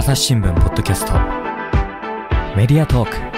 朝日新聞ポッドキャストメディアトーク。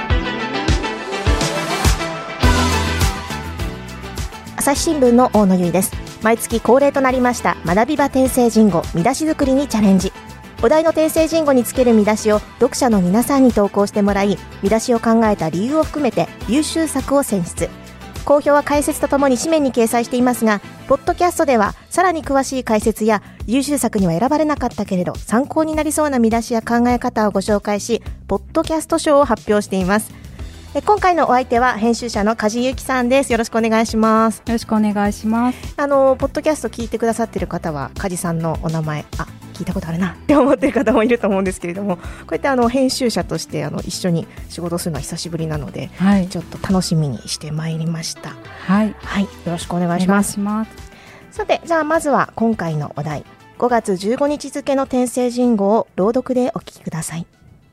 朝日新聞の大野由依です。毎月恒例となりました学び場訂正人語見出し作りにチャレンジ。お題の訂正人語につける見出しを読者の皆さんに投稿してもらい、見出しを考えた理由を含めて優秀作を選出。好評は解説とともに紙面に掲載していますが、ポッドキャストではさらに詳しい解説や優秀作には選ばれなかったけれど参考になりそうな見出しや考え方をご紹介し、ポッドキャスト賞を発表しています。今回のお相手は編集者の梶由紀さんです。よろしくお願いします。 よろしくお願いします。 ポッドキャスト聞いてくださっている方は梶さんのお名前聞いたことあるなって思っている方もいると思うんですけれども、こうやって編集者として一緒に仕事するのは久しぶりなので、はい、ちょっと楽しみにしてまいりました。はい、はい、よろしくお願いします。さて、じゃあまずは今回のお題、5月15日付の訂正人語を朗読でお聞きください。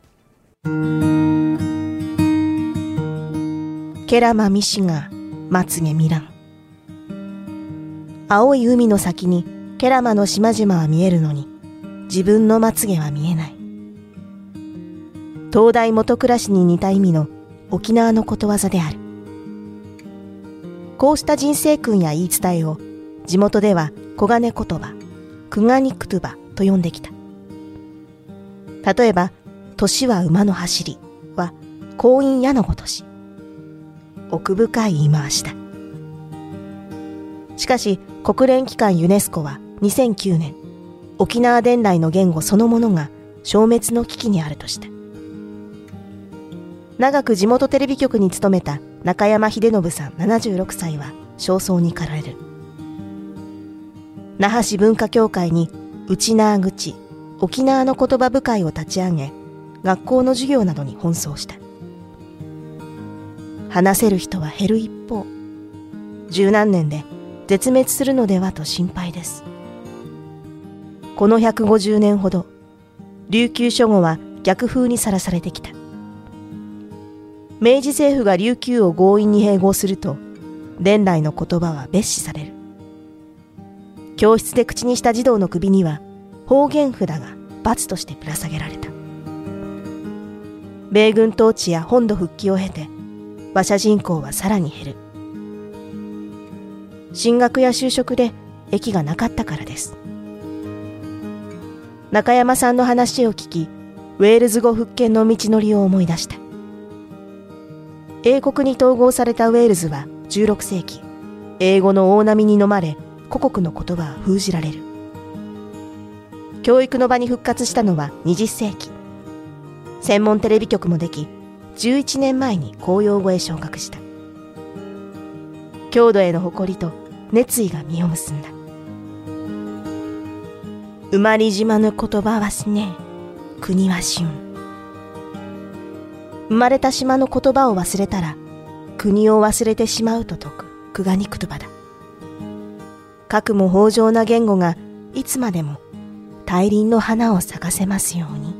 ケラマミシがまつげ見らん。青い海の先にケラマの島々は見えるのに、自分のまつげは見えない。東大元暮らしに似た意味の沖縄のことわざである。こうした人生訓や言い伝えを地元では小金言葉、クガニクトゥバと呼んできた。例えば、年は馬の走りは婚姻矢のごとし。奥深い言い回しだ。しかし、国連機関ユネスコは2009年、沖縄伝来の言語そのものが消滅の危機にあるとした。長く地元テレビ局に勤めた中山秀信さん76歳は焦燥に駆られる。那覇市文化協会に内縄口、沖縄の言葉部会を立ち上げ、学校の授業などに奔走した。話せる人は減る一方、十何年で絶滅するのではと心配です。この150年ほど、琉球諸語は逆風にさらされてきた。明治政府が琉球を強引に併合すると、伝来の言葉は蔑視される。教室で口にした児童の首には、方言札が罰としてぶら下げられた。米軍統治や本土復帰を経て、話者人口はさらに減る。進学や就職で駅がなかったからです。中山さんの話を聞き、ウェールズ語復権の道のりを思い出した。英国に統合されたウェールズは16世紀、英語の大波に飲まれ、故国の言葉は封じられる。教育の場に復活したのは20世紀。専門テレビ局もでき、11年前に公用語へ昇格した。郷土への誇りと熱意が実を結んだ。生まれ島の言葉はすね、国はしゅん。生まれた島の言葉を忘れたら、国を忘れてしまうと説くクガニクトゥバだ。核も豊穣な言語がいつまでも大輪の花を咲かせますように。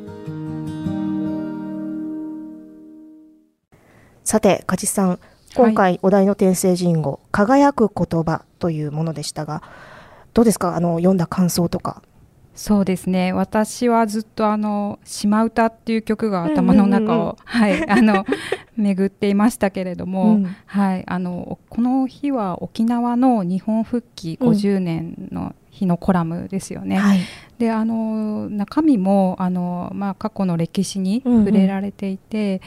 さて、梶さん、今回お題の訂正人語、輝く言葉というものでしたが、どうですか、読んだ感想とか。 そうですね、私はずっと島唄っていう曲が頭の中を、巡っていましたけれども、この日は沖縄の日本復帰50年の日のコラムですよね。で、中身も過去の歴史に触れられていて、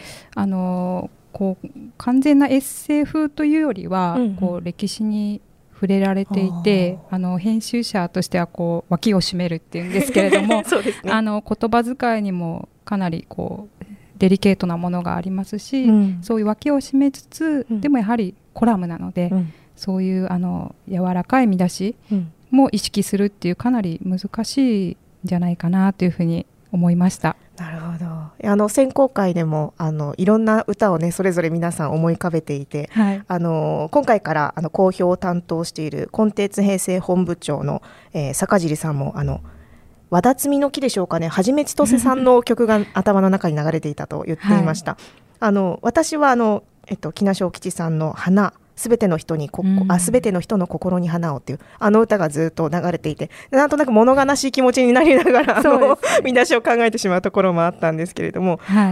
完全なエッセイ風というよりは、歴史に触れられていて、編集者としては脇を締めるっていうんですけれどもそうですね、言葉遣いにもかなりデリケートなものがありますし、そういう脇を締めつつ、でもやはりコラムなので、そういう柔らかい見出しも意識するっていう、かなり難しいんじゃないかなというふうに思いました。 なるほど。選考会でもいろんな歌をね、それぞれ皆さん思い浮かべていて、今回から講評を担当しているコンテンツ編成本部長の、坂尻さんも和田摘みの木でしょうかね、はじめちとせさんの曲が頭の中に流れていたと言っていました。私は木梨小吉さんの花すべての人の心に花をっていう歌がずっと流れていて、なんとなく物悲しい気持ちになりながら見出しを考えてしまうところもあったんですけれども、はい、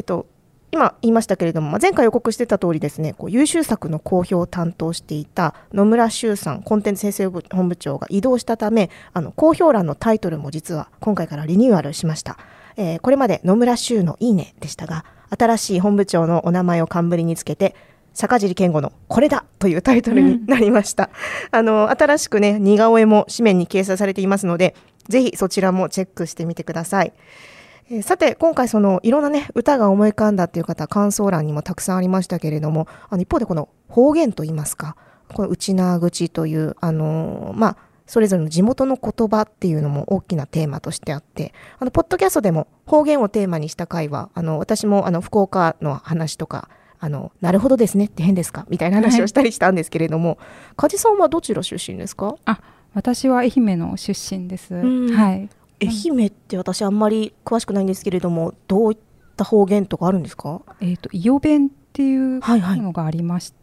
今言いましたけれども、前回予告してた通りですね、優秀作の公表を担当していた野村修さんコンテンツ編成本部長が異動したため、公表欄のタイトルも実は今回からリニューアルしました。これまで野村修のいいねでしたが、新しい本部長のお名前を冠につけて坂尻健吾のこれだというタイトルになりました。新しくね、似顔絵も紙面に掲載されていますので、ぜひそちらもチェックしてみてください。さて今回いろんなね歌が思い浮かんだという方、感想欄にもたくさんありましたけれども、一方でこの方言といいますか、この内縄口というそれぞれの地元の言葉っていうのも大きなテーマとしてあって、ポッドキャストでも方言をテーマにした回は私も福岡の話とかなるほどですねって変ですかみたいな話をしたりしたんですけれども、梶さんはどちら出身ですか？ 私は愛媛の出身です。はい。 愛媛って私あんまり詳しくないんですけれども、どういった方言とかあるんですか？ 伊予弁っていうのがありまして、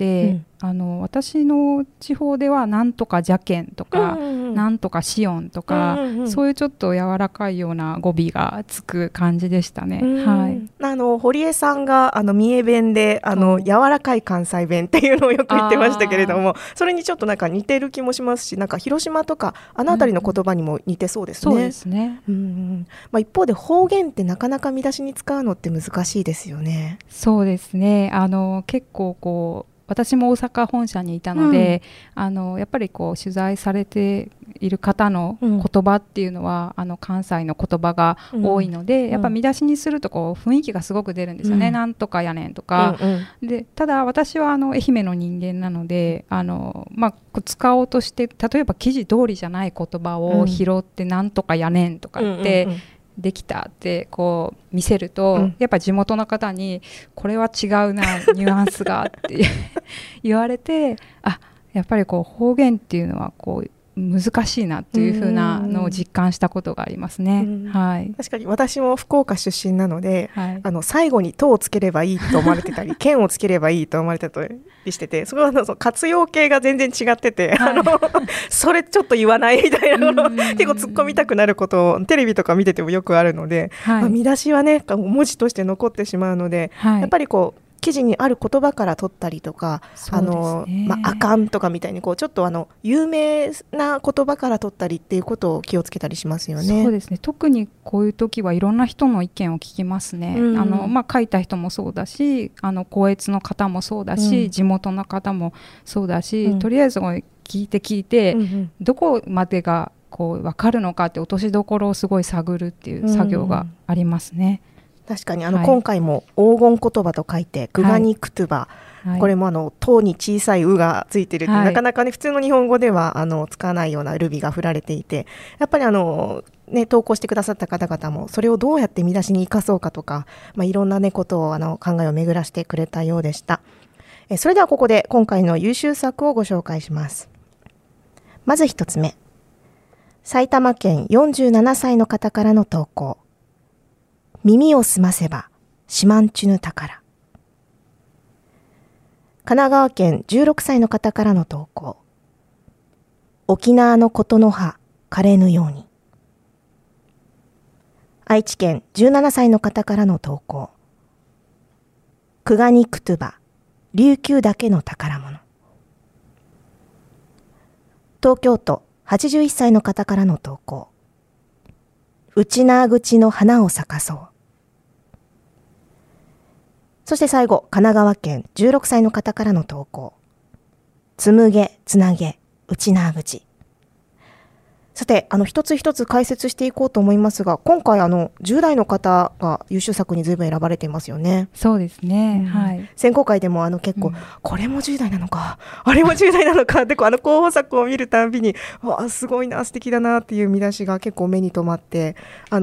私の地方ではなんとかじゃけんとか、なんとかしおんとか、そういうちょっと柔らかいような語尾がつく感じでしたね。はい、 堀江さんが三重弁で柔らかい関西弁っていうのをよく言ってましたけれども、それにちょっとなんか似てる気もしますし、なんか広島とか辺りの言葉にも似てそうですね。 そうですね。 一方で方言ってなかなか見出しに使うのって難しいですよね。 そうですね。結構私も大阪本社にいたので、やっぱり取材されている方の言葉っていうのは、関西の言葉が多いので、やっぱ見出しにすると雰囲気がすごく出るんですよね。なんとかやねんとか、でただ私は愛媛の人間なので使おうとして、例えば記事通りじゃない言葉を拾って、なんとかやねんとかってできたって見せると、やっぱ地元の方にこれは違うなニュアンスがって言われて、やっぱり方言っていうのは難しいなっていう風なのを実感したことがありますね。はい、 確かに私も福岡出身なので、最後に「と」をつければいいと思われてたり「県」をつければいいと思われてたりしてて、そこは活用形が全然違ってて、それちょっと言わないみたいなのを結構突っ込みたくなることをテレビとか見ててもよくあるので、見出しはね文字として残ってしまうので、やっぱり記事にある言葉から取ったりとか、あかんとかみたいにちょっと有名な言葉から取ったりっていうことを気をつけたりしますよね。 そうですね。特にこういう時はいろんな人の意見を聞きますね。書いた人もそうだし、校閲の方もそうだし、地元の方もそうだし、とりあえず聞いて、どこまでが分かるのかって落としどころをすごい探るっていう作業がありますね。 確かに今回も黄金言葉と書いてグガニクトゥバ、これも塔に小さい「う」がついてるって、なかなかね普通の日本語では使わないようなルビが振られていて、やっぱり投稿してくださった方々もそれをどうやって見出しに生かそうかとか、いろんなことを考えを巡らしてくれたようでした。それではここで今回の優秀作をご紹介します。まず一つ目、埼玉県47歳の方からの投稿。耳をすませばシマンチュヌ宝。神奈川県16歳の方からの投稿。沖縄の琴の葉枯れぬように。愛知県17歳の方からの投稿。クガニクトゥバ琉球だけの宝物。東京都81歳の方からの投稿。内縄口の花を咲かそう。そして最後、神奈川県16歳の方からの投稿。紡げ、つなげ、内縄口。さて、一つ一つ解説していこうと思いますが、今回10代の方が優秀作に随分選ばれていますよね。 そうですね。はい。 選考会でも結構、これも10代なのか、あれも10代なのかって候補作を見るたびに、わあすごいな、素敵だなっていう見出しが結構目に留まって、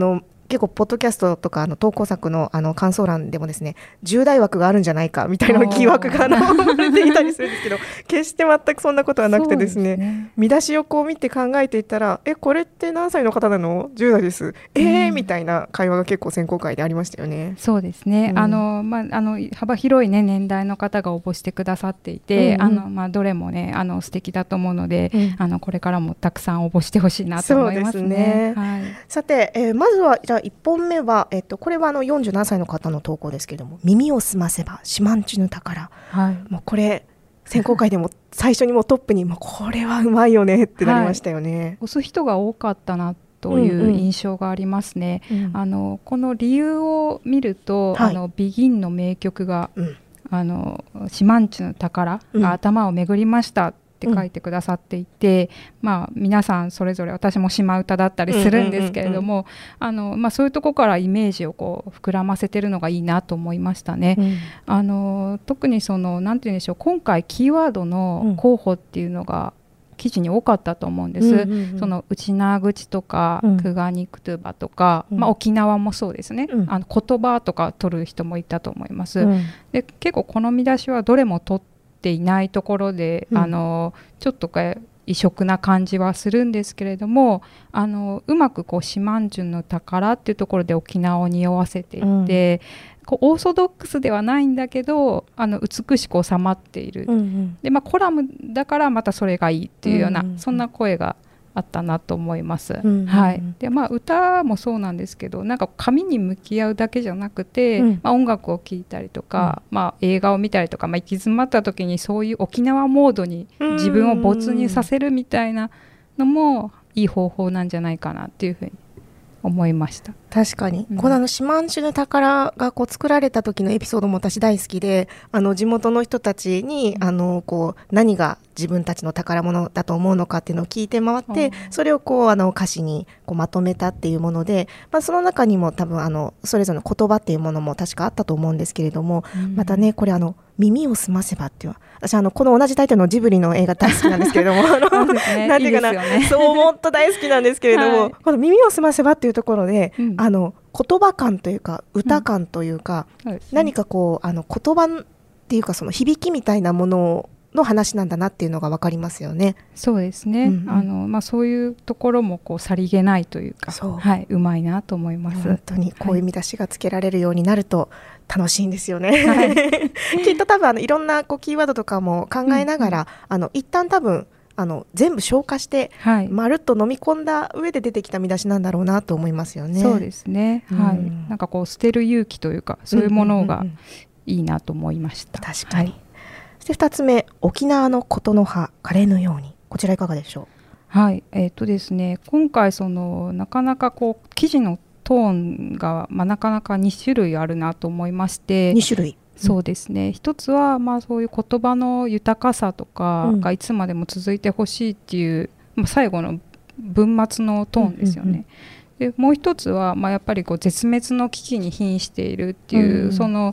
結構ポッドキャストとか投稿作の感想欄でもですね、10代枠があるんじゃないかみたいな疑惑が出ていたりするんですけど、決して全くそんなことはなくてですね、見出しをこう見て考えていったら、これって何歳の方なの？10代です。みたいな会話が結構選考会でありましたよね。 そうですね、幅広い、ね、年代の方が応募してくださっていて、どれもね素敵だと思うので、これからもたくさん応募してほしいなと思いますね。はい、 さて、まずはじゃあ1本目は、これは47歳の方の投稿ですけれども、耳をすませばシマンチュの宝、もうこれ選考会でも最初にもうトップにもうこれはうまいよねってなりましたよね。 押す人が多かったなという印象がありますね。この理由を見ると、ビギンの名曲が、シマンチュの宝が頭を巡りましたって書いてくださっていて、皆さんそれぞれ、私も島唄だったりするんですけれども、そういうところからイメージをこう膨らませてるのがいいなと思いましたね。特になんて言うんでしょう、今回キーワードの候補っていうのが記事に多かったと思うんです。ウチナー口とか、クガニクトゥバとか、沖縄もそうですね、言葉とか取る人もいたと思います。で結構この見出しはどれも取っていないところで、ちょっと異色な感じはするんですけれども、うまくシマンチュの宝っていうところで沖縄を匂わせていて、オーソドックスではないんだけど美しく収まっている、でコラムだからまたそれがいいっていうような、そんな声があったなと思います。で歌もそうなんですけど、なんか紙に向き合うだけじゃなくて、音楽を聴いたりとか、映画を見たりとか、行き詰まった時にそういう沖縄モードに自分を没入させるみたいなのもいい方法なんじゃないかなっていうふうに思いました。 確かに、このシマンチュの宝が作られた時のエピソードも私大好きで、地元の人たちに何が自分たちの宝物だと思うのかっていうのを聞いて回って、それを歌詞にまとめたっていうもので、その中にも多分それぞれの言葉っていうものも確かあったと思うんですけれども、またねこれ耳をすませばっていう、私この同じタイトルのジブリの映画大好きなんですけれどもなんていうかな、そうもっと大好きなんですけれども、この耳をすませばっていうところで、言葉感というか歌感というか、何か言葉っていうかその響きみたいなものの話なんだなっていうのが分かりますよね。 そうですね、そういうところもさりげないというか、うまいなと思います。 本当にこういう見出しがつけられるようになると楽しいんですよね、きっと多分いろんなキーワードとかも考えながら、一旦多分全部消化して、まるっと飲み込んだ上で出てきた見出しなんだろうなと思いますよね。 そうですね、なんか捨てる勇気というか、そういうものがいいなと思いました。 確かに。そして2つ目、沖縄の琴の葉枯れぬように、こちらいかがでしょう。ですね、今回なかなか記事のトーンが、なかなか2種類あるなと思いまして。 2種類。 そうですね、一つはそういう言葉の豊かさとかがいつまでも続いてほしいっていう、最後の文末のトーンですよね。でもう一つは、やっぱり絶滅の危機に瀕しているっていう、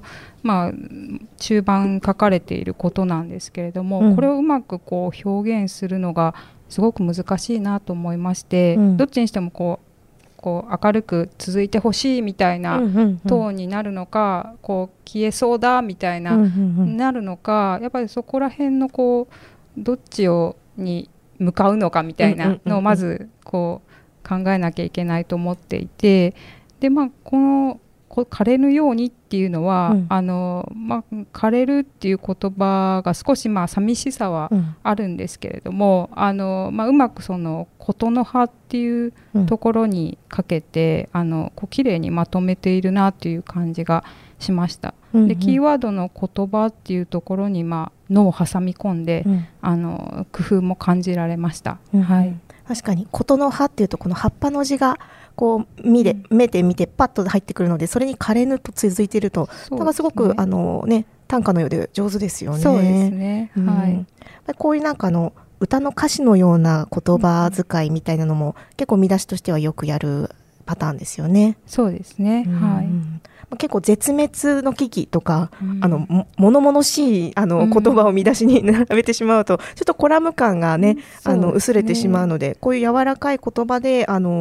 中盤書かれていることなんですけれども、これをうまく表現するのがすごく難しいなと思いまして、どっちにしても明るく続いてほしいみたいなトーンになるのか、消えそうだみたいな、なるのか、やっぱりそこら辺のどっちに向かうのかみたいなのをまず考えなきゃいけないと思っていて、でこの枯れぬようにっていうのは、枯れるっていう言葉が少し寂しさはあるんですけれども、うまく琴の葉っていうところにかけて、綺麗にまとめているなっていう感じがしました。でキーワードの言葉っていうところに脳を挟み込んで、工夫も感じられました。 確かに琴の葉っていうとこの葉っぱの字が目で見てパッと入ってくるので、それに枯れぬと続いていると、なんかすごく短歌のようで上手ですよね。 そうですね、 こういうなんか歌の歌詞のような言葉遣いみたいなのも、結構見出しとしてはよくやるパターンですよね。 そうですね、 結構絶滅の危機とか、物々しい言葉を見出しに並べてしまうと、ちょっとコラム感がね薄れてしまうので、こういう柔らかい言葉で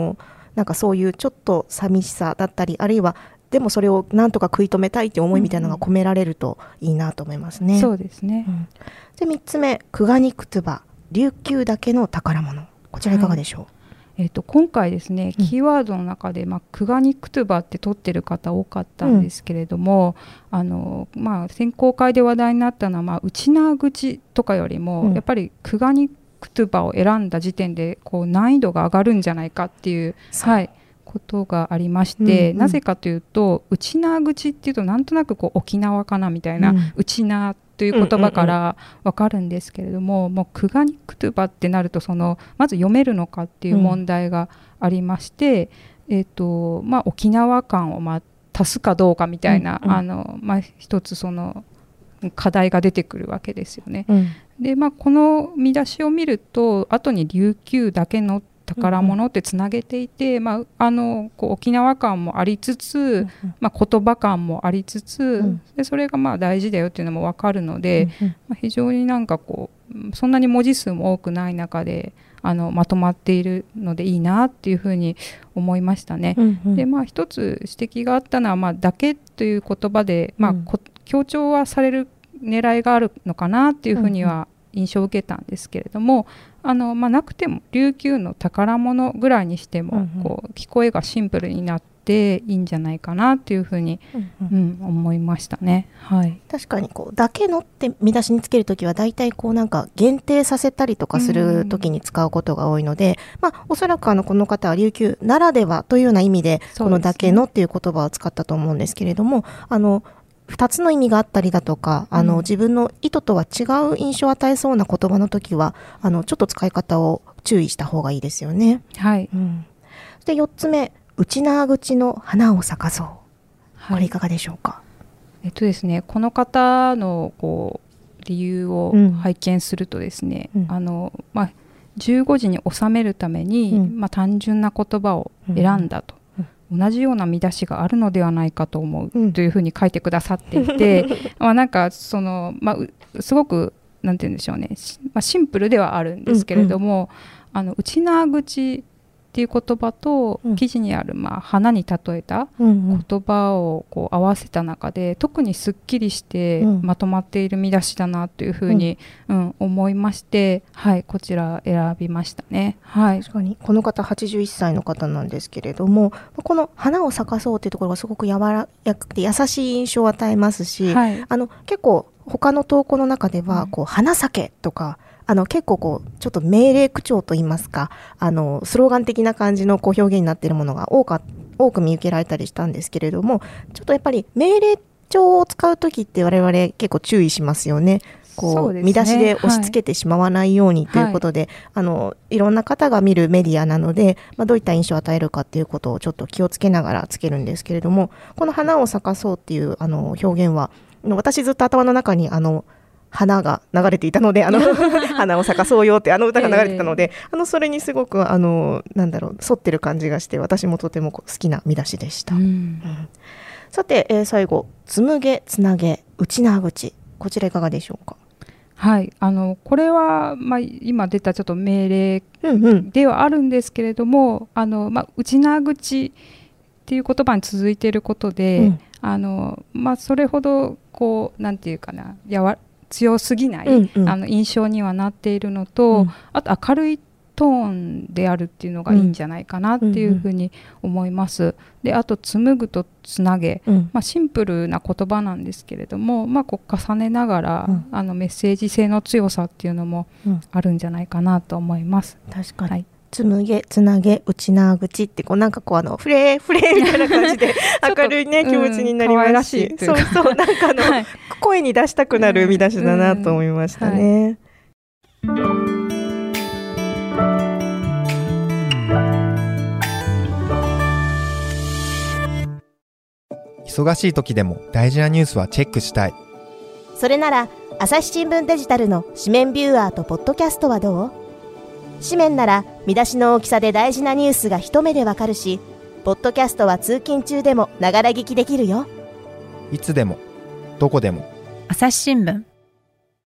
なんかそういうちょっと寂しさだったり、あるいはでもそれをなんとか食い止めたいって思いみたいなのが込められるといいなと思いますね。 そうですね。 で3つ目、クガニクトゥバ、琉球だけの宝物、こちらいかがでしょう？ 今回ですね、キーワードの中で、クガニクトゥバって取ってる方多かったんですけれども、選考会で話題になったのは、内縄口とかよりも、やっぱりクガニクトゥバを選んだ時点でこう難易度が上がるんじゃないかっていう、ことがありまして、なぜかというと、内縄口っていうとなんとなくこう沖縄かなみたいな、内縄という言葉から分かるんですけれども、もうクガニクトゥバってなるとまず読めるのかっていう問題がありまして、沖縄感を足すかどうかみたいな、一つ課題が出てくるわけですよね。で、この見出しを見ると後に琉球だけの宝物ってつなげていて、こう沖縄感もありつつ、言葉感もありつつ、でそれが大事だよっていうのも分かるので、非常になんかこうそんなに文字数も多くない中でまとまっているのでいいなっていうふうに思いましたね。で一つ指摘があったのは、だけという言葉で、強調はされる狙いがあるのかなっていうふうには印象を受けたんですけれども、なくても琉球の宝物ぐらいにしても、こう聞こえがシンプルになっていいんじゃないかなっていうふうに、思いましたね。 確かにこうだけのって見出しにつけるときはだいたいこうなんか限定させたりとかするときに使うことが多いので、おそらくこの方は琉球ならではというような意味でこのだけのっていう言葉を使ったと思うんですけれども、2つの意味があったりだとか、自分の意図とは違う印象を与えそうな言葉の時はちょっと使い方を注意した方がいいですよね。そして4つ目、内縄口の花を咲かそう、これいかがでしょうか？ ですね、この方のこう理由を拝見するとですね、15時に収めるために、単純な言葉を選んだと、同じような見出しがあるのではないかと思うというふうに書いてくださっていて、なんかすごくなんて言うんでしょうね、シンプルではあるんですけれども、内縄口っていう言葉と記事にある花に例えた言葉をこう合わせた中で、特にすっきりしてまとまっている見出しだなというふうに思いまして、こちら選びましたね。 確かにこの方81歳の方なんですけれども、この花を咲かそうというところがすごく柔らかくて優しい印象を与えますし、結構他の投稿の中ではこう花咲けとか結構こうちょっと命令口調といいますか、スローガン的な感じのこう表現になっているものが多く見受けられたりしたんですけれども、ちょっとやっぱり命令調を使うときって我々結構注意しますよね。こう見出しで押し付けてしまわないようにということで、いろんな方が見るメディアなので、どういった印象を与えるかということをちょっと気をつけながらつけるんですけれども、この花を咲かそうっていう表現は私ずっと頭の中に花が流れていたので、花を咲かそうよって歌が流れていたので、それにすごく沿ってる感じがして、私もとても好きな見出しでした。さて、最後、紡げつなげ内縄口、こちらいかがでしょうか？ これは、今出たちょっと命令ではあるんですけれども、内縄口っていう言葉に続いていることで、それほどこうなんていうかな、強すぎない、印象にはなっているのと、あと明るいトーンであるっていうのがいいんじゃないかなっていうふうに思います。で、あと紡ぐとつなげ、シンプルな言葉なんですけれども、こう重ねながら、メッセージ性の強さっていうのもあるんじゃないかなと思います。 確かに、紡げつなげ内縄口ってなんかこうフレーフレーみたいな感じで明るいね気持ちになりますし、そうなんか声に出したくなる見出しだなと思いましたね。 忙しい時でも大事なニュースはチェックしたい。 それなら朝日新聞デジタルの紙面ビューアーとポッドキャストはどう？紙面なら見出しの大きさで大事なニュースが一目でわかるし、ポッドキャストは通勤中でもながら聞きできるよ。 いつでもどこでも朝日新聞。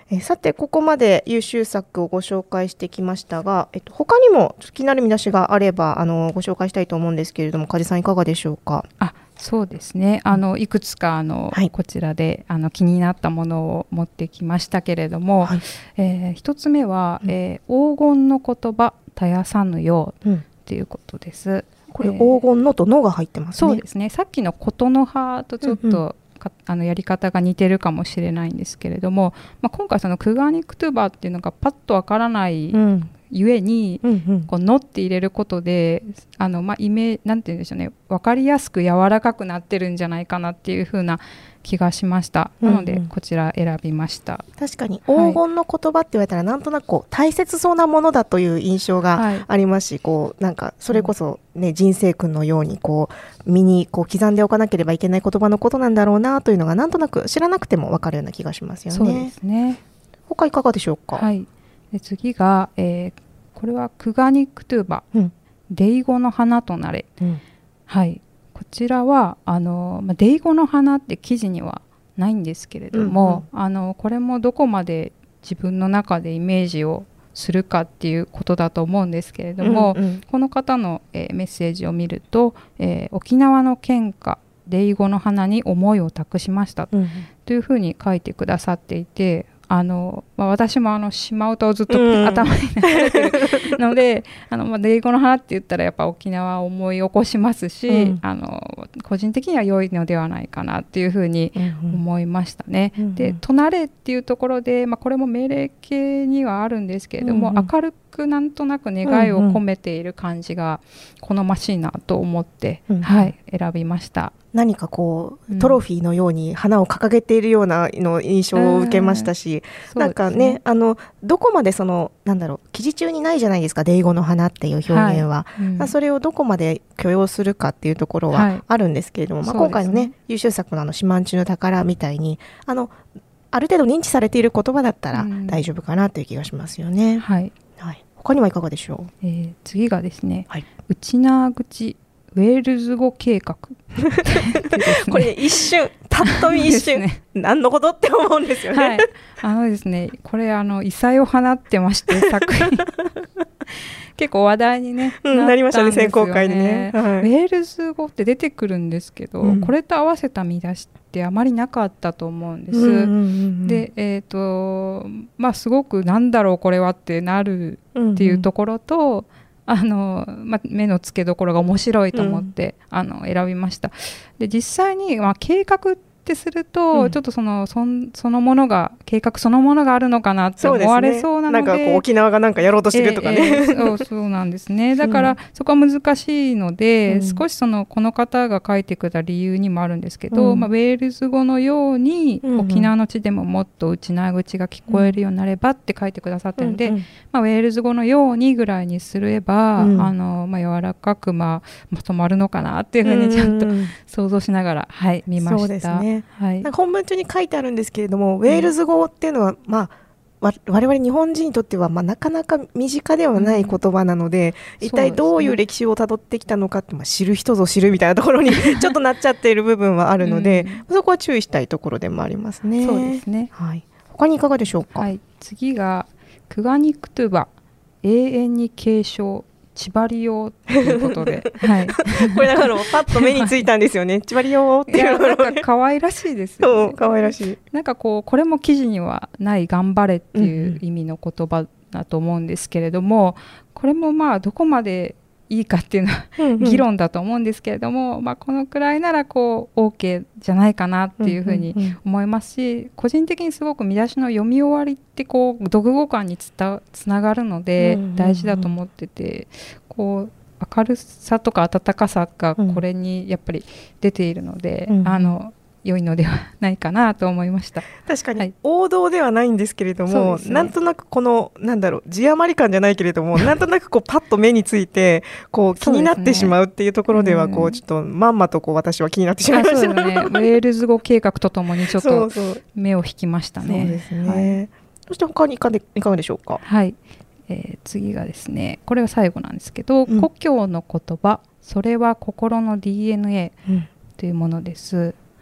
さてここまで優秀作をご紹介してきましたが、他にも気になる見出しがあればご紹介したいと思うんですけれども、梶さんいかがでしょうか。 そうですね、いくつかこちらで気になったものを持ってきましたけれども、一つ目は、黄金の言葉絶やさぬようということです。 これ黄金のとのが入ってますね。 そうですね、さっきの琴の葉とちょっと、やり方が似てるかもしれないんですけれども、今回そのクガニクトゥバっていうのがパッとわからないゆえに、こうのって入れることでなんて言うんでしょうね、分かりやすく柔らかくなってるんじゃないかなっていう風な気がしました。なのでこちら選びました。 確かに黄金の言葉って言われたら、なんとなくこう大切そうなものだという印象がありますし、こうなんかそれこそね、人生訓のようにこう身にこう刻んでおかなければいけない言葉のことなんだろうなというのがなんとなく知らなくても分かるような気がしますよね。 そうですね。 他いかがでしょうか。 で次が、これはクガニクトゥバ、デイゴの花となれ、こちらはデイゴの花って記事にはないんですけれども、これもどこまで自分の中でイメージをするかっていうことだと思うんですけれども、この方の、メッセージを見ると、沖縄の献花デイゴの花に思いを託しました、というふうに書いてくださっていて、私も島唄をずっと頭に流れてるので、デイゴの花って言ったらやっぱ沖縄を思い起こしますし、個人的には良いのではないかなっていうふうに思いましたね。で「となれ」っていうところで、これも命令形にはあるんですけれども、明るくなんとなく願いを込めている感じが好ましいなと思って、選びました。 何かこうトロフィーのように花を掲げているようなの印象を受けましたし、なんかね、どこまでなんだろう、記事中にないじゃないですか、デイゴの花っていう表現は、それをどこまで許容するかっていうところはあるんですけれども、今回のね優秀作の島んちの宝みたいにある程度認知されている言葉だったら大丈夫かなという気がしますよね。他にはいかがでしょう。 次がですね、内縄口ウェールズ語計画これ一瞬たっと見一瞬、何のことって思うんですよね。 ですね、これ異彩を放ってまして作品結構話題に、なりましたね、選考会にね。ウェールズ語って出てくるんですけど、これと合わせた見出しってあまりなかったと思うんです。で、すごくなんだろうこれはってなるっていうところと、目の付けどころが面白いと思って、選びました。で実際に、計画ってすると、ちょっとそのものが計画そのものがあるのかなって思われそうなので、 なんかこう沖縄がなんかやろうとしてるとかね、 そうなんですね。だから、そこは難しいので、少しこの方が書いてくれた理由にもあるんですけど、ウェールズ語のように、沖縄の地でももっと内縄口が聞こえるようになればって書いてくださってるんで、ウェールズ語のようにぐらいにすれば、柔らかくまとまるのかなっていうふうにちゃんと想像しながら、見ました。そうですね。 なんか本文中に書いてあるんですけれども、ウェールズ語っていうのは、我々日本人にとっては、なかなか身近ではない言葉なので、一体どういう歴史をたどってきたのかって、知る人ぞ知るみたいなところにちょっとなっちゃっている部分はあるので、そこは注意したいところでもありますね。 そうですね。 他にいかがでしょうか。 次がクガニクトゥバ永遠に継承千張用ということで、 これだからパッと目についたんですよね。千張用っていうのがなんか可愛らしいですよね。 可愛らしい。 なんかこれも記事にはない頑張れっていう意味の言葉だと思うんですけれども、これもどこまでいいかっていうのは議論だと思うんですけれども、このくらいならOK じゃないかなっていうふうに思いますし、個人的にすごく見出しの読み終わりって読後感につながるので大事だと思ってて、明るさとか温かさがこれにやっぱり出ているので、良いのではないかなと思いました。 確かに王道ではないんですけれども、なんとなく字余り感じゃないけれども、なんとなくパッと目について気になってしまうっていうところでは、ちょっとまんまと私は気になってしまいました。 ウェールズ語計画とともにちょっと目を引きましたね。 そうですね。そして他にいかがでしょうか。 次がですね、これは最後なんですけど、故郷の言葉それは心の DNA、というものです。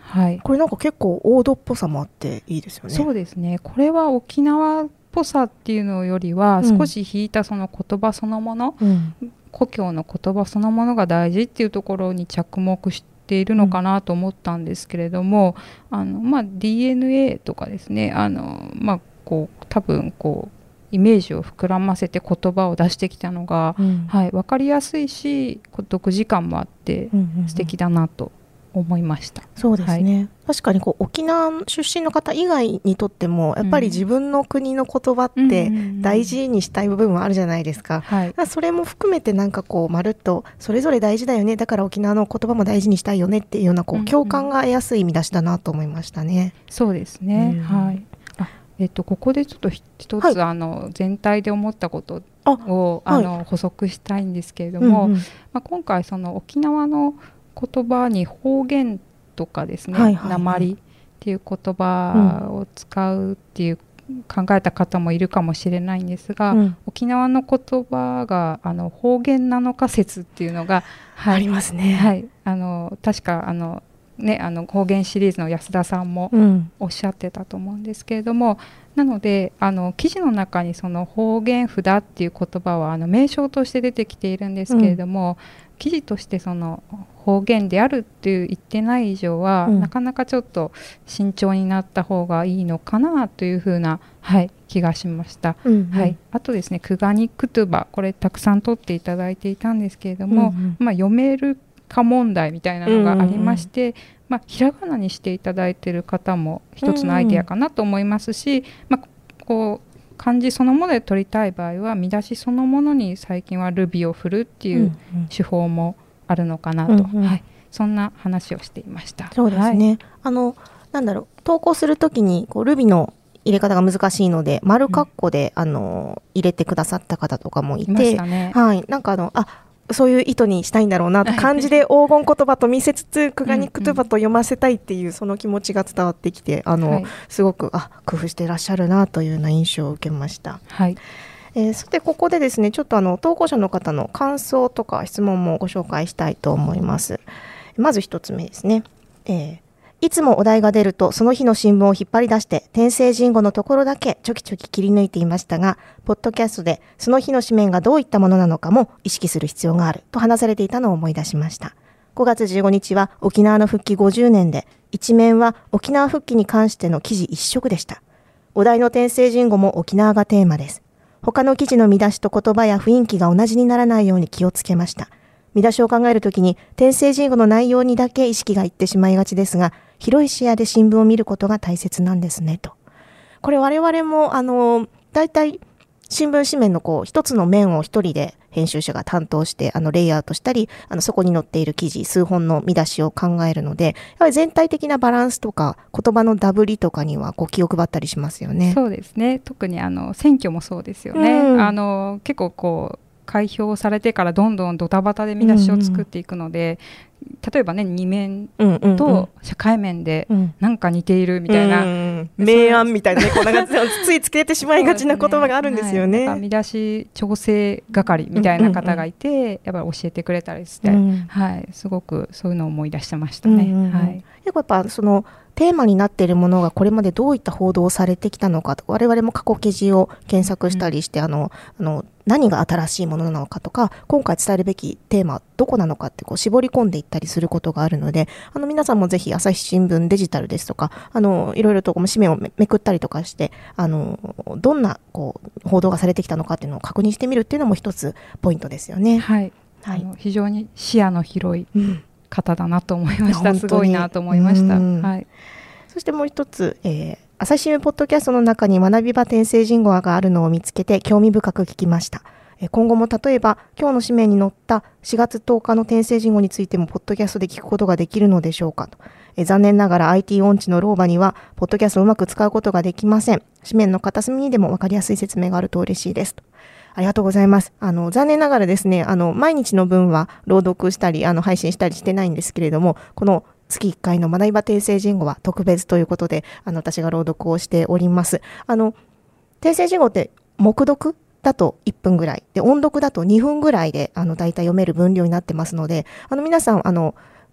はい、 これなんか結構王道っぽさもあっていいですよね。 そうですね。これは沖縄っぽさっていうのよりは、少し引いたその言葉そのもの、故郷の言葉そのものが大事っていうところに着目しているのかなと思ったんですけれども、DNA とかですね、こう多分こうイメージを膨らませて言葉を出してきたのが、分かりやすいし独自感もあって素敵だなと思いました。 そうですね、確かにこう沖縄出身の方以外にとってもやっぱり自分の国の言葉って大事にしたい部分はあるじゃないですか。それも含めてなんかこうまるっとそれぞれ大事だよね、だから沖縄の言葉も大事にしたいよねっていうようなこう共感が得やすい見出しだなと思いましたね。 そうですね、ここでちょっと一つ、全体で思ったことを補足したいんですけれども、今回その沖縄の言葉に方言とかですね、訛りっていう言葉を使うっていう考えた方もいるかもしれないんですが、沖縄の言葉が方言なのか説っていうのが、 ありますね。 確か方言シリーズの安田さんもおっしゃってたと思うんですけれども、なので記事の中にその方言札っていう言葉は名称として出てきているんですけれども、記事としてその方言であるっていう言ってない以上は、なかなかちょっと慎重になった方がいいのかなというふうな、気がしました。あとですね、クガニクトゥバ、これたくさん取っていただいていたんですけれども、読めるか問題みたいなのがありまして、ひらがなにしていただいている方も一つのアイデアかなと思いますし、こう漢字そのもので取りたい場合は見出しそのものに最近はルビを振るっていう手法もあるのかなと、そんな話をしていました。 そうですね、なんだろう、投稿するときにこうルビの入れ方が難しいので丸括弧で、入れてくださった方とかもいて、なんかそういう意図にしたいんだろうなと、漢字で黄金言葉と見せつつクガニクトゥバと読ませたいっていうその気持ちが伝わってきて、すごく工夫していらっしゃるなというような印象を受けました。さてここでですね、ちょっと投稿者の方の感想とか質問もご紹介したいと思います。まず一つ目ですね、いつもお題が出るとその日の新聞を引っ張り出して天聖人語のところだけちょきちょき切り抜いていましたが、ポッドキャストでその日の紙面がどういったものなのかも意識する必要があると話されていたのを思い出しました。5月15日は沖縄の復帰50年で、一面は沖縄復帰に関しての記事一色でした。お題の天聖人語も沖縄がテーマです。他の記事の見出しと言葉や雰囲気が同じにならないように気をつけました。見出しを考えるときに天聖人語の内容にだけ意識がいってしまいがちですが、広い視野で新聞を見ることが大切なんですねと。これ我々もだいたい新聞紙面の一つの面を一人で編集者が担当してレイアウトしたり、そこに載っている記事数本の見出しを考えるので、やはり全体的なバランスとか言葉のダブりとかには気を配ったりしますよね。 そうですね、特に選挙もそうですよね。結構開票されてからどんどんドタバタで見出しを作っていくので、例えばね、2面と社会面でなんか似ているみたいな、 明暗みたいなね、ついつけてしまいがちな言葉があるんですよね。 見出し調整係みたいな方がいて、やっぱり教えてくれたりして、すごくそういうのを思い出してましたね。 やっぱそのテーマになっているものがこれまでどういった報道をされてきたのかと、我々も過去記事を検索したりして、何が新しいものなのかとか、今回伝えるべきテーマはどこなのかって絞り込んでいったりすることがあるので、皆さんもぜひ朝日新聞デジタルですとかいろいろと紙面をめくったりとかして、どんな報道がされてきたのかっていうのを確認してみるっていうのも一つポイントですよね。 非常に視野の広い方だなと思いました。すごいなと思いました。 そしてもう一つ、朝日新聞ポッドキャストの中に学び場天聖人語があるのを見つけて興味深く聞きました。今後も例えば今日の紙面に載った4月10日の天聖人語についてもポッドキャストで聞くことができるのでしょうかと。残念ながら IT 音痴の老婆にはポッドキャストをうまく使うことができません。紙面の片隅にでも分かりやすい説明があると嬉しいですと。ありがとうございます。残念ながらですね、毎日の分は朗読したり配信したりしてないんですけれども、この月1回の学び場天聖人語は特別ということで私が朗読をしております。天聖人語って黙読だと1分ぐらいで、音読だと2分ぐらいでだいたい読める分量になってますので、皆さん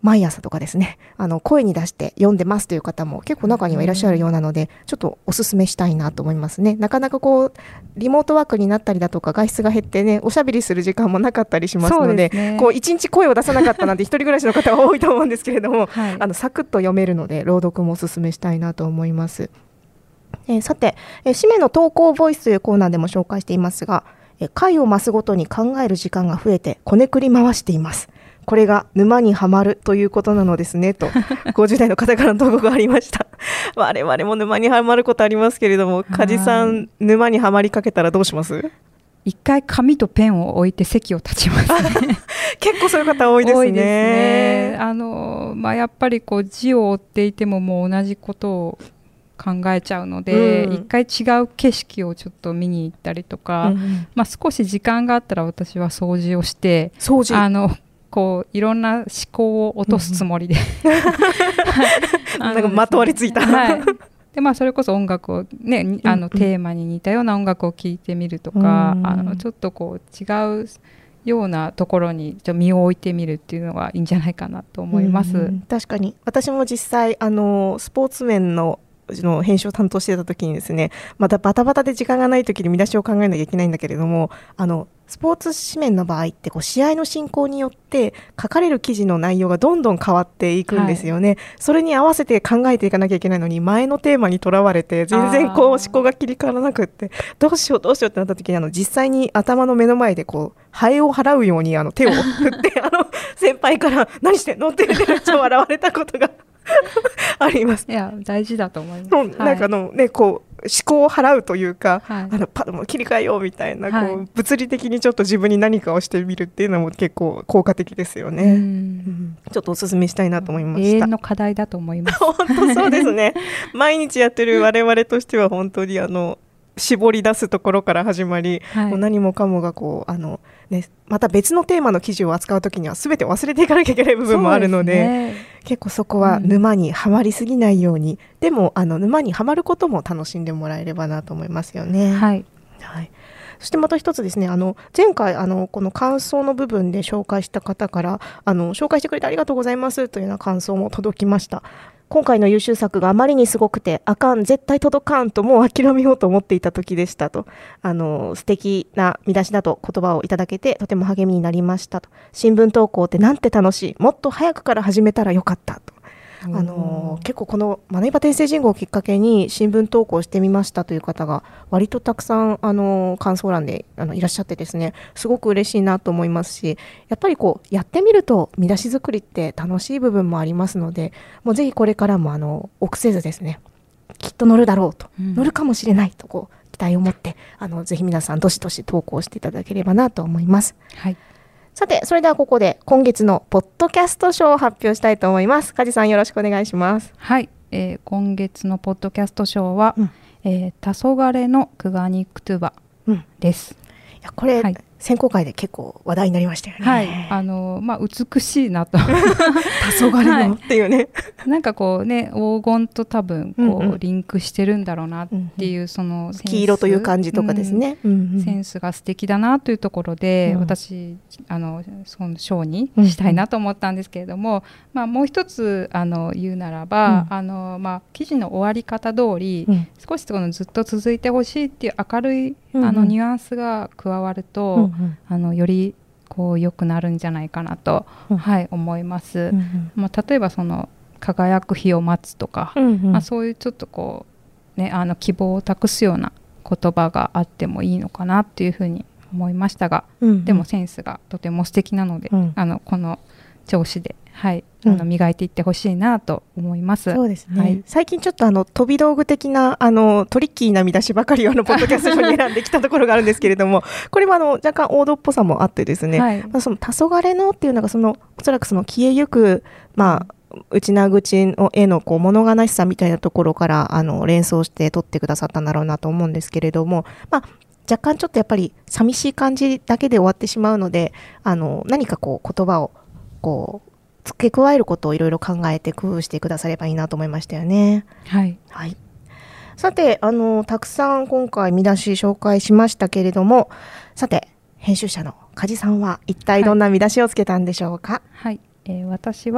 毎朝とかですね、声に出して読んでますという方も結構中にはいらっしゃるようなので、ちょっとおすすめしたいなと思いますね。なかなかこうリモートワークになったりだとか外出が減ってね、おしゃべりする時間もなかったりしますので、こう一日声を出さなかったなんて一人暮らしの方は多いと思うんですけれども、はい、サクッと読めるので朗読もおすすめしたいなと思います。さて、紙面の投稿ボイスというコーナーでも紹介していますが、回を増すごとに考える時間が増えてこねくり回しています。これが沼にはまるということなのですねと50代の方からの投稿がありました我々も沼にはまることありますけれども、梶さん沼にはまりかけたらどうします？ 一回紙とペンを置いて席を立ちますね結構そういう方多いですね。 多いですね。やっぱりこう字を追っていてももう同じことを考えちゃうので、一回違う景色をちょっと見に行ったりとか、少し時間があったら私は掃除をしてこういろんな思考を落とすつもりで、 なんかまとわりついた、 はい、でそれこそ音楽をね、テーマに似たような音楽を聴いてみるとか、ちょっとこう違うようなところに身を置いてみるっていうのがいいんじゃないかなと思います。 確かに私も実際スポーツ面の編集を担当していた時にですね、またバタバタで時間がない時に見出しを考えなきゃいけないんだけれども、スポーツ紙面の場合ってこう試合の進行によって書かれる記事の内容がどんどん変わっていくんですよね、はい、それに合わせて考えていかなきゃいけないのに前のテーマにとらわれて全然こう思考が切り替わらなくってどうしようってなった時に実際に頭の目の前でこうハエを払うように手を振って先輩から何してんのってめっちゃ笑われたことがあります。 いや大事だと思います。 なんかこう思考を払うというか、はい、パッと切り替えようみたいな、はい、こう物理的にちょっと自分に何かをしてみるっていうのも結構効果的ですよね。ちょっとお勧めしたいなと思いました。 永遠の課題だと思います。 本当そうですね毎日やってる我々としては本当に絞り出すところから始まり、はい、もう何もかもがこうまた別のテーマの記事を扱うときには全て忘れていかなきゃいけない部分もあるの で、結構そこは沼にはまりすぎないように、でも沼にはまることも楽しんでもらえればなと思いますよね。 はいはい、そしてまた一つですね、前回この感想の部分で紹介した方から紹介してくれてありがとうございますというような感想も届きました。今回の優秀作があまりにすごくてあかん絶対届かんともう諦めようと思っていた時でしたと、素敵な見出しだと言葉をいただけてとても励みになりましたと。新聞投稿ってなんて楽しい、もっと早くから始めたらよかったと。結構この学び場転生人語をきっかけに新聞投稿してみましたという方が割とたくさん感想欄でいらっしゃってですね、すごく嬉しいなと思いますし、やっぱりこうやってみると見出し作りって楽しい部分もありますので、もうぜひこれからも臆せずですね、きっと乗るだろうと、乗るかもしれないとこう期待を持ってぜひ皆さんどしどし投稿していただければなと思います。 はい、 さて、それではここで今月のポッドキャスト賞を発表したいと思います。梶さんよろしくお願いします。 はい、今月のポッドキャスト賞は、黄昏のクガニクトゥバです。 いやこれ、はい、選考会で結構話題になりましたよね。 はい、美しいなと黄昏のっていうね、 なんかこうね黄金と多分こうリンクしてるんだろうなっていう、そのセンス、 黄色という感じとかですね、 センスが素敵だなというところで、私その賞にしたいなと思ったんですけれども、もう一つ言うならば、記事の終わり方通り、少しこのずっと続いてほしいっていう明るいニュアンスが加わると、よりこう良くなるんじゃないかなと、思います。例えばその輝く日を待つとか、そういうちょっとこうね希望を託すような言葉があってもいいのかなっていうふうに思いましたが、でもセンスがとても素敵なので、この調子で、磨いていってほしいなと思います。 そうですね、最近ちょっと飛び道具的なトリッキーな見出しばかりをポッドキャストに選んできたところがあるんですけれどもこれは若干王道っぽさもあってですね、その黄昏のっていうのがおそらくその消えゆく内な口の絵のこう物悲しさみたいなところから連想して撮ってくださったんだろうなと思うんですけれども、若干ちょっとやっぱり寂しい感じだけで終わってしまうので、何かこう言葉をこう付け加えることをいろいろ考えて工夫してくださればいいなと思いましたよね。 はい、 さてたくさん今回見出し紹介しましたけれども、さて編集者の梶さんは一体どんな見出しをつけたんでしょうか。 私は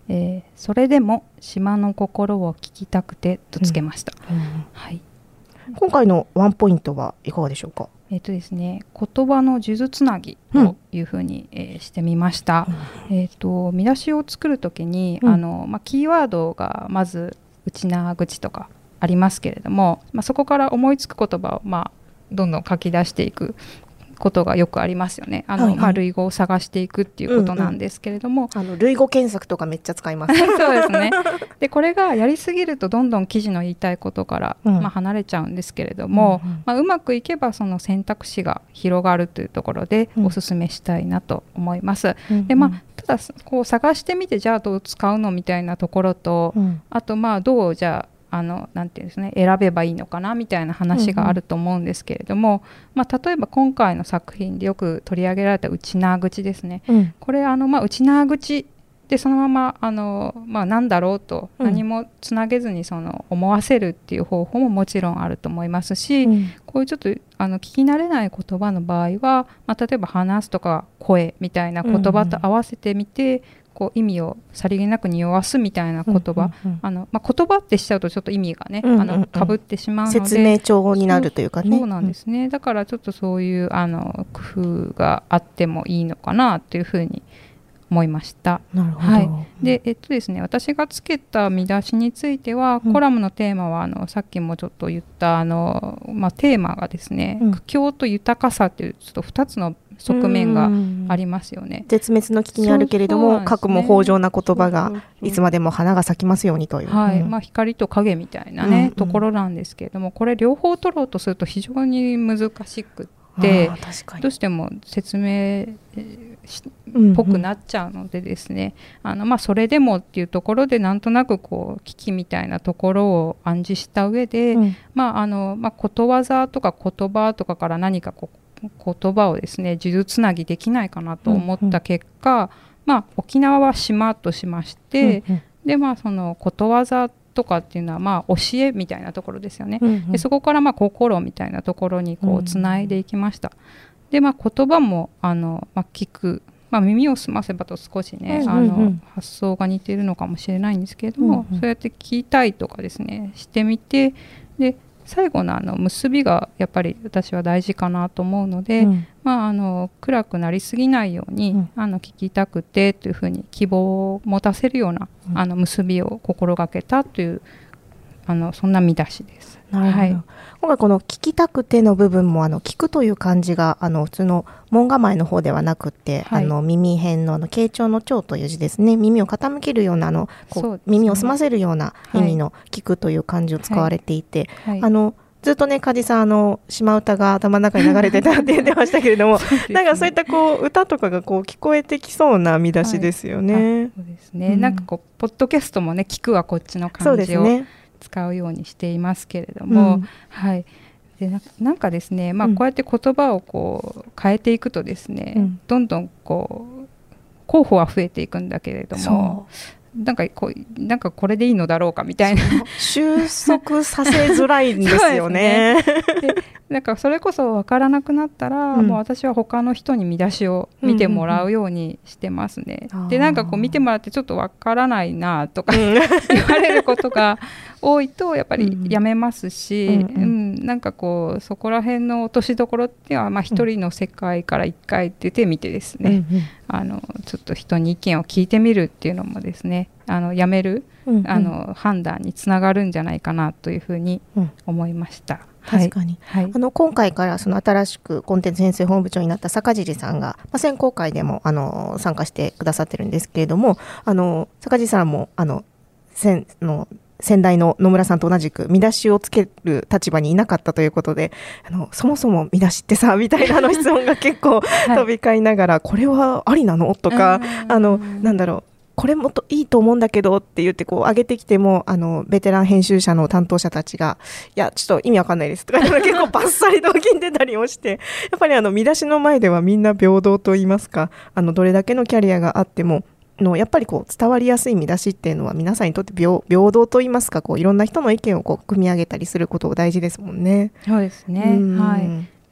それでも島の心を聞きたくてとつけました。はい、 今回のワンポイントはいかがでしょうか？ ですね、言葉の数珠つなぎというふうに、してみました。見出しを作るときに、キーワードがまず内な口とかありますけれども、そこから思いつく言葉を、どんどん書き出していくことがよくありますよね。類語を探していくっていうことなんですけれども、 類語検索とかめっちゃ使いますそうですね。でこれがやりすぎるとどんどん記事の言いたいことから、離れちゃうんですけれども、うまくいけばその選択肢が広がるというところでおすすめしたいなと思います。でただこう探してみて、じゃあどう使うのみたいなところと、あとどうじゃあなんていうんですね、選べばいいのかなみたいな話があると思うんですけれども、例えば今回の作品でよく取り上げられた内縄口ですね、これ内縄口でそのままなんだろうと何もつなげずに思わせるっていう方法ももちろんあると思いますし、こういうちょっと聞き慣れない言葉の場合は、例えば話すとか声みたいな言葉と合わせてみて、こう意味をさりげなく匂わすみたいな言葉、言葉ってしちゃうとちょっと意味がね、かぶってしまうので説明帳になるというかね。 そうなんですね。だからちょっとそういう工夫があってもいいのかなというふうに思いました。 なるほど。 でですね、私がつけた見出しについては、コラムのテーマはさっきもちょっと言ったテーマがですね、苦境と豊かさというちょっと2つの側面がありますよね。 絶滅の危機にあるけれども、核も豊穣な言葉がいつまでも花が咲きますようにという、 光と影みたいなね、ところなんですけれども、これ両方取ろうとすると非常に難しくってどうしても説明っぽくなっちゃうのでですね、それでもっていうところでなんとなくこう危機みたいなところを暗示した上で、ことわざとか言葉とかから何かこう言葉をですね数珠つなぎできないかなと思った結果、沖縄は島としまして、でそのことわざとかっていうのは教えみたいなところですよね。でそこから心みたいなところにこうつないでいきました。で言葉も聞く、耳を澄ませばと少しね、発想が似ているのかもしれないんですけれども、そうやって聞きたいとかですねしてみて、で最後の結びがやっぱり私は大事かなと思うので、暗くなりすぎないように、聞きたくてというふうに希望を持たせるような結びを心がけたというそんな見出しです。 なるほど。今回この聞きたくての部分も聞くという漢字が普通の門構えの方ではなくて、耳辺の傾聴の聴という字ですね。耳を傾けるような耳を澄ませるような意味の聞くという漢字を使われていて、ずっとね梶さん島唄が頭の中に流れてたって言ってましたけれどもなんかそういった歌とかが聞こえてきそうな見出しですよね。 そうですね。なんかポッドキャストもね聞くはこっちの漢字を使うようにしていますけれども、でなんかですね、こうやって言葉を変えていくとですね、どんどん候補は増えていくんだけれども、なんかこれでいいのだろうかみたいな収束させづらいんですよね。 でなんかそれこそ分からなくなったら、もう私は他の人に見出しを見てもらうようにしてますね。でなんか見てもらってちょっと分からないなとか言われることが多いとやっぱりやめますし、なんかそこら辺の落としどころっては一人の世界から一回出てみてですね、ちょっと人に意見を聞いてみるっていうのもですね、やめる、判断につながるんじゃないかなというふうに思いました。 確かに、今回から新しくコンテンツ編成本部長になった坂尻さんが、選考会でも参加してくださってるんですけれども、坂尻さんも先代の野村さんと同じく見出しをつける立場にいなかったということで、そもそも見出しってさみたいな質問が結構飛び交いながら、これはありなのとか、なんだろう、これもいいと思うんだけどって言って上げてきても、ベテラン編集者の担当者たちが、いやちょっと意味わかんないですとか結構バッサリ同金出たりをして、やっぱり見出しの前ではみんな平等と言いますか、どれだけのキャリアがあってもやっぱり伝わりやすい見出しっていうのは皆さんにとって平等と言いますか、いろんな人の意見を組み上げたりすることが大事ですもんね。 そうですね。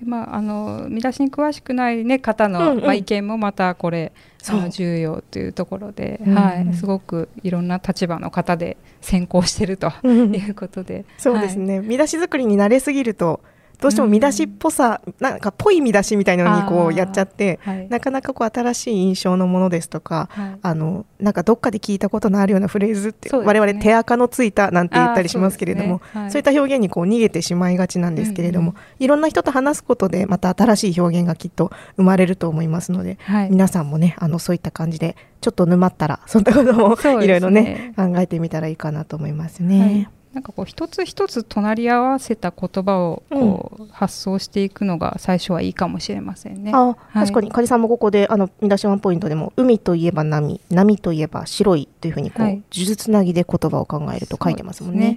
見出しに詳しくない、ね、方の、意見もまたこれ重要というところで、すごくいろんな立場の方で先行しているということで、 そうですね、見出し作りに慣れすぎるとどうしても見出しっぽさ、なんかぽい見出しみたいなのにこうやっちゃって、なかなかこう新しい印象のものですとか、なんかどっかで聞いたことのあるようなフレーズって、我々手垢のついたなんて言ったりしますけれども、そういった表現にこう逃げてしまいがちなんですけれども、いろんな人と話すことでまた新しい表現がきっと生まれると思いますので、皆さんもねそういった感じでちょっと沼ったらそんなこともいろいろね考えてみたらいいかなと思いますね。 なんかこう一つ一つ隣り合わせた言葉をこう発想していくのが最初はいいかもしれませんね。 確かに梶さんもここで見出しワンポイントでも海といえば波、波といえば白いというふうにこう、呪術つなぎで言葉を考えると書いてますもんね。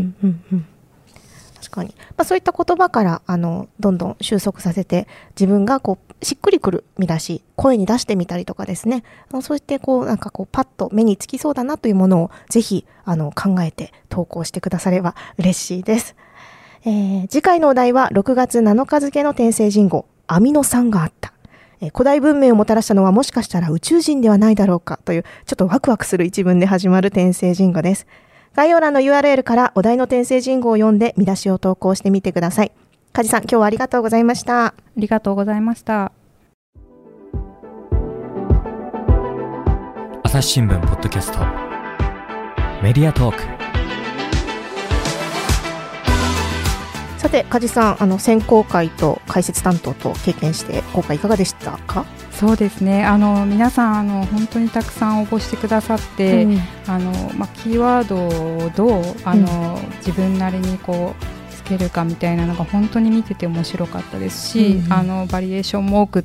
確かに、そういった言葉からどんどん収束させて自分がこうしっくりくる見出し声に出してみたりとかですね、そうしてこうなんかこうパッと目につきそうだなというものをぜひ考えて投稿してくだされば嬉しいです。次回のお題は6月7日付の天聖人語アミノ酸があった。古代文明をもたらしたのはもしかしたら宇宙人ではないだろうかというちょっとワクワクする一文で始まる天聖人語です。概要欄の URL からお題の天聖人語を読んで見出しを投稿してみてください。梶さん、今日はありがとうございました。 ありがとうございました。 朝日新聞ポッドキャストメディアトーク。 さて梶さん、選考会と解説担当と経験して今回いかがでしたか？ そうですね、皆さん本当にたくさん応募してくださって、キーワードをどう自分なりにこうつけるかみたいなのが本当に見てて面白かったですし、バリエーションも多くって、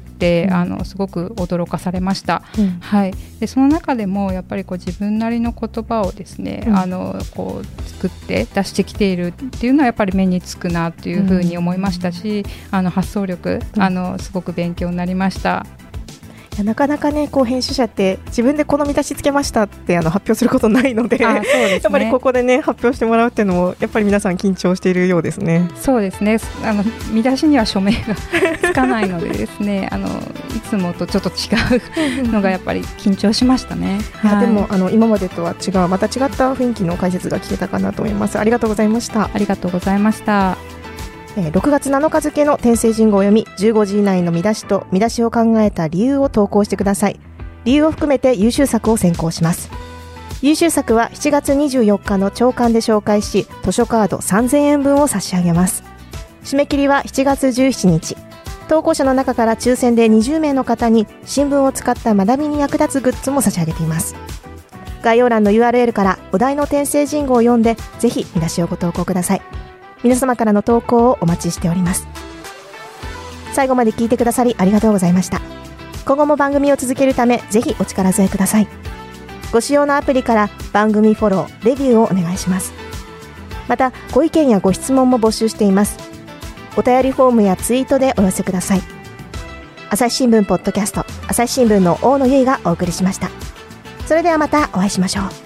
すごく驚かされました。でその中でもやっぱりこう自分なりの言葉をですね、こう作って出してきているっていうのはやっぱり目につくなというふうに思いましたし、発想力すごく勉強になりました。 なかなかねこう編集者って自分でこの見出しつけましたって発表することないので、やっぱりここでね発表してもらうっていうのもやっぱり皆さん緊張しているようですね。 そうですね、見出しには署名がつかないのでですねいつもとちょっと違うのがやっぱり緊張しましたね。 でも今までとは違うまた違った雰囲気の解説が聞けたかなと思います。ありがとうございました。 ありがとうございました。 6月7日付の天聖人語を読み15字以内の見出しと見出しを考えた理由を投稿してください。理由を含めて優秀作を選考します。優秀作は7月24日の朝刊で紹介し図書カード3000円分を差し上げます。締め切りは7月17日。投稿者の中から抽選で20名の方に新聞を使った学びに役立つグッズも差し上げています。概要欄の URL からお題の天聖人語を読んでぜひ見出しをご投稿ください。皆様からの投稿をお待ちしております。最後まで聞いてくださりありがとうございました。今後も番組を続けるためぜひお力添えください。ご使用のアプリから番組フォロー、レビューをお願いします。またご意見やご質問も募集しています。お便りフォームやツイートでお寄せください。朝日新聞ポッドキャスト、朝日新聞の大野由依がお送りしました。それではまたお会いしましょう。